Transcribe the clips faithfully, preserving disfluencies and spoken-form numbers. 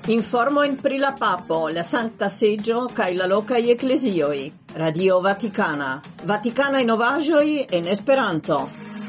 Informojn pri la papo, la Sankta Seĝo kaj la lokaj eklezioj. Radio Vatikana. Vatikanaj novaĵoj en Esperanto.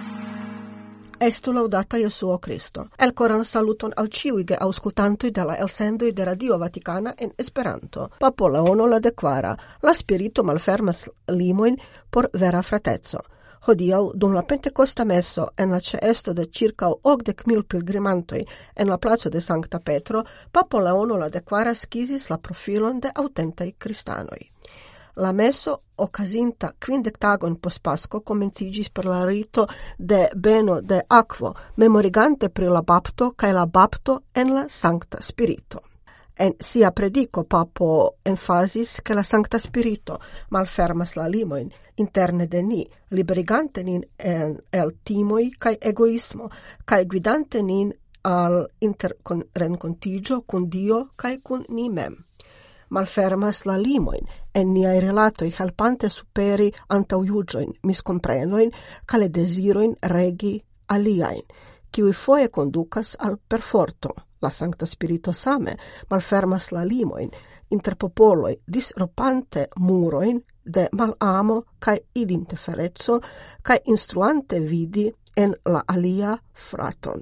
Estu laudata Jesuo Cristo. El koran saluton al ĉiuj geaŭskultantoj de la elsendoj de Radio Vatikana en Esperanto. Papo Leono la dekvara, la spirito malfermas limojn por vera frateco. Hodiaŭ, dum la Pentekosta meso en la ĉeesto de ĉirkaŭ okdek mil pilgrimantoj en la placo de Sankta Petro, Papo Leono la dekvara skizis la profilon de aŭtentaj kristanoj. La meso okazinta kvindek tagon post Pasko komenciĝis per la rito de beno de akvo, memorigante pri la bapto kaj la bapto en la Sankta Spirito. En sia predico Papo emfasis che la Sancta Spirito malfermas la limojn interne de ni, liberigante nin en el timoj kaj egoismo, kaj gvidante nin al interrenkontiĝo kun Dio kaj kun ni mem. Malfermas la limojn en niaj rilatoj, helpante superi antaŭjuĝojn, miskomprenojn kaj la dezirojn regi aliajn, kiuj foje kondukas al perforto. La Sancta Spirito same malfermas la limojn inter popoloj, disrupante murojn de malamo kaj idintefereco kaj instruante vidi en la alia fraton.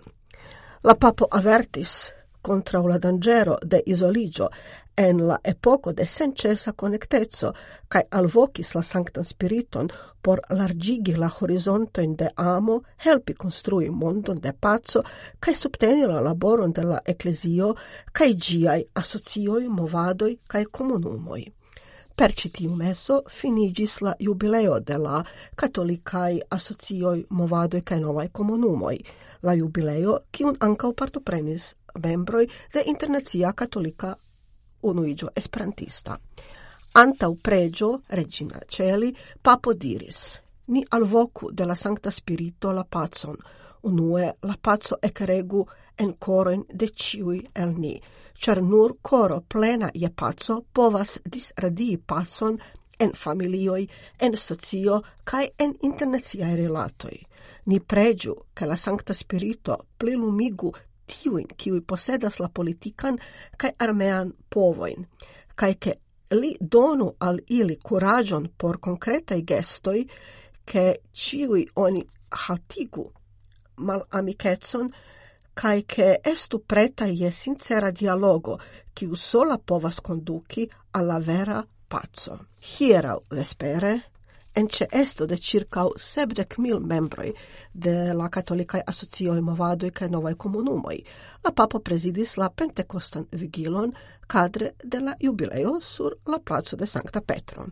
La papo avertis kontraŭ la danĝero de izoliĝo en la epoko de senĉesa konekteco kaj alvokis la Sanktan Spiriton por larĝigi la horizontojn de amo, helpi konstrui mondon de paco kaj subteni la laboron de la eklezio kaj ĝiaj asocioj, movadoj kaj komunumoj. Per ĉi tiu meso finiĝis la jubileo de la katolikaj asocioj, movadoj kaj novaj komunumoj. La jubileo, kiun ankaŭ partoprenis membroj de Internacia Katolika Unuiĝo Esperantista. Antaŭ preĝo, Regina Celi, Papo diris: Ni alvoku de la Sankta Spirito la pacon. Unue la paco ekregu en korojn de ĉiuj el ni, ĉar nur koro plena je paco povas disradii pacon en familioj, en socio kaj en internaciaj rilatoj. Ni preĝu, ke la Sankta Spirito plilumigu tiujn, kiuj posedas la politikan kaj armean povojn, kaj ke li donu al ili kuraĝon por konkretaj gestoj, ke ĉiuj oni haltigu malamikecon kaj ke estu pretaj je sincera dialogo, kiu sola povas konduki al la vera paco. Hieraŭ vespere, en ĉeesto de ĉirkaŭ sepdek mil membroj de la katolikaj asocioj, movadoj kaj novaj komunumoj, la papo prezidis la pentekostan vigilon kadre de la jubileo sur la placo de Sankta Petro.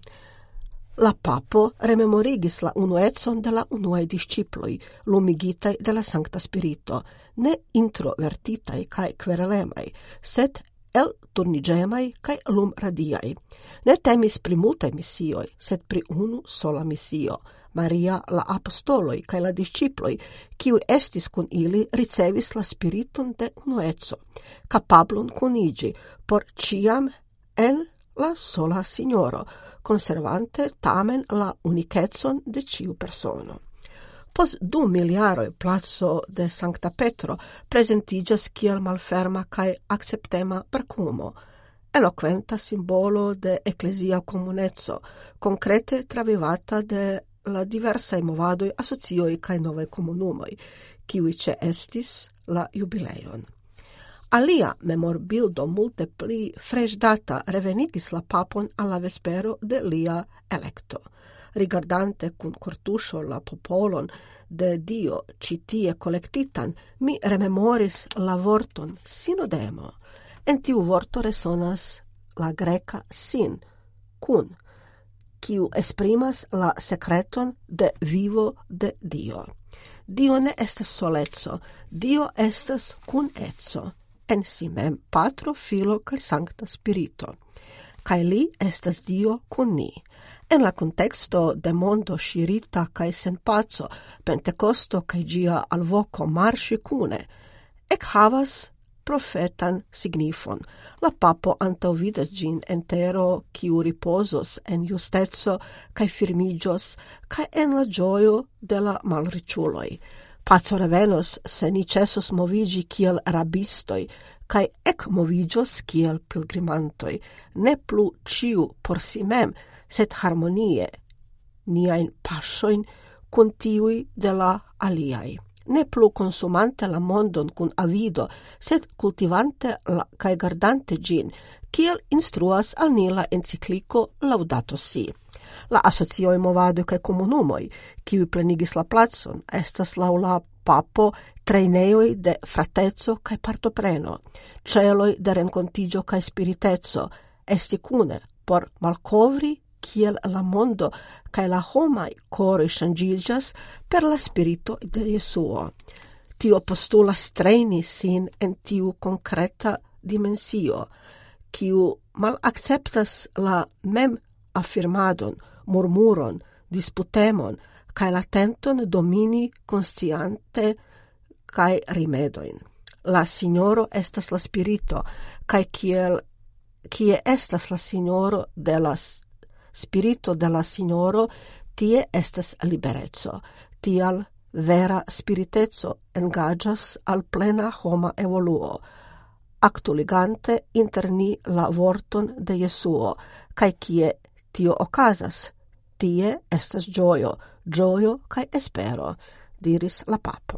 La papo rememorigis la unuecon de la unuaj disĉiploj, lumigitaj de la Sankta Spirito, ne introvertitaj kaj kverelemaj, sed el turniĝemaj kaj lumradiaj. Ne temis pri multaj misioj, sed pri unu sola misio. Maria, la apostoloj kaj la disĉiploj, kiuj estis kun ili, ricevis la spiriton de unueco, kapablon kuniĝi por ĉiam en la sola Signoro, konservante tamen la unikecon de ĉiu persono. Post du miljaroj placo de Sankta Petro prezentiĝas kiel malferma kaj akceptema parkumo, eloquenta simbolo de eklezia komuneco, konkrete travivata de la diversaj movadoj, asocioj kaj novaj komunumoj, kiuj ĉeestis la jubileon. Alia memorbildo multe pli freŝdata revenigis la papon al la vespero de lia elekto. Rigardante kun kortuŝo la popolon de Dio ĉi tie kolektitan, mi rememoris la vorton sinodemo. En tiu vorto resonas la greka sin, kun, kiu esprimas la sekreton de vivo de Dio. Dio ne estas soleco, Dio estas kuneco, en si mem Patro, Filo kaj Sankta Spirito. Kaj li estas Dio kun ni. En la konteksto de mondo ŝirita kaj sen paco, Pentekosto kaj ĝia alvoko marŝi kune ekhavas profetan signifon. La papo antaŭvidas ĝin en tero, kiu ripozos en justeco kaj firmiĝos kaj en la ĝojo de la malriĉuloj. Paco revenos, se ni cesos movigi kiel rabistoi, kai ec movigios kiel pilgrimantoi, ne plu ciu por si mem, sed harmonie, niain pasioin cun tiui de la aliai. Ne plu consumante la mondon cun avido, sed cultivante la, cae gardante gin, kiel instruas al ni la enciclico Laudato Si. La asocioi movado cae comunumoi, kiui plenigis la placon, estas lau la papo traineoi de fratezzo cae partopreno, celoi de rencontigio cae spiritezzo, esti cune por malcovri kiel la mondo cae la homai cori changigas per la spirito de Jesuo. Tio postulas traini sin en tiu concreta dimensio, kiu mal acceptas la mem affirmadon, murmuron, disputemon, cae la tenton domini consciente cae rimedoin. La Signoro estas la spirito, cae kiel kie estas la Signoro de la spirito de la Signoro, tie estas liberezzo. Tial vera spiritezzo engaĝas al plena homa evoluo, actuligante inter ni la vorton de Jesuo, kaj kie tio okazas, tie estas gioio, gioio kaj espero, diris la papo.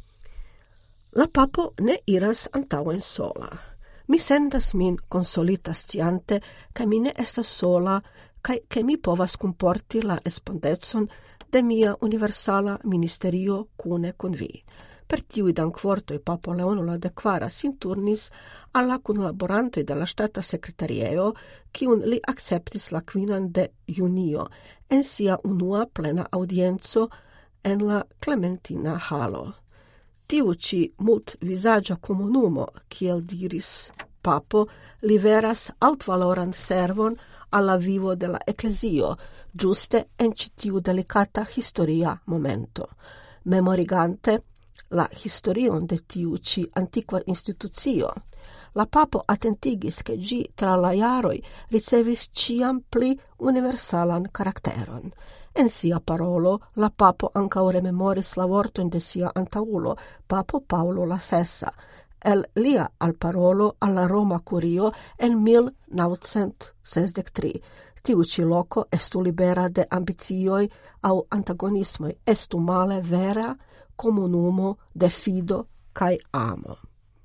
La papo ne iras antaŭen sola. Mi sentas min consolita sciante, ca mi ne estas sola, cae che mi povas comporti la espondetson de mia universala ministerio cune con vi. Per tiui dankvortoi Papo Leono la Decvara sin turnis alla collaborantoi de la Stata Secretarieo, ciun li acceptis la quinan de junio, en sia unua plena audienzo en la Clementina Halo. Tiu ci mult visagia comunumo, kiel diris Papo, liveras altvaloran servon alla vivo de la Ecclesio, giuste en citiu delicata historia momento. Memorigante la historion de tiu ci antiqua institucio, la Papo attentigis che gi tra la jaroi ricevis ciam pli universalan caracteron. En sia parolo, la Papo ancao rememoris la vorton de sia antaulo, Papo Paulo la Sessa, el lia al parolo alla Roma Curio en mil naŭcent sesdek tri. Tiu ci loco estu libera de ambicioi au antagonismoi, estu male vera comunumo de fido cae amo.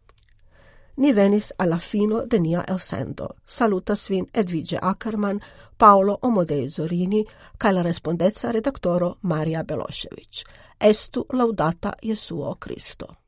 Ni venis alla fino de nia elsendo. Salutas vin Edvige Ackerman, Paolo Omodei Zorini, cae la respondezza redaktoro Maria Belošević. Estu laudata Jesuo Cristo.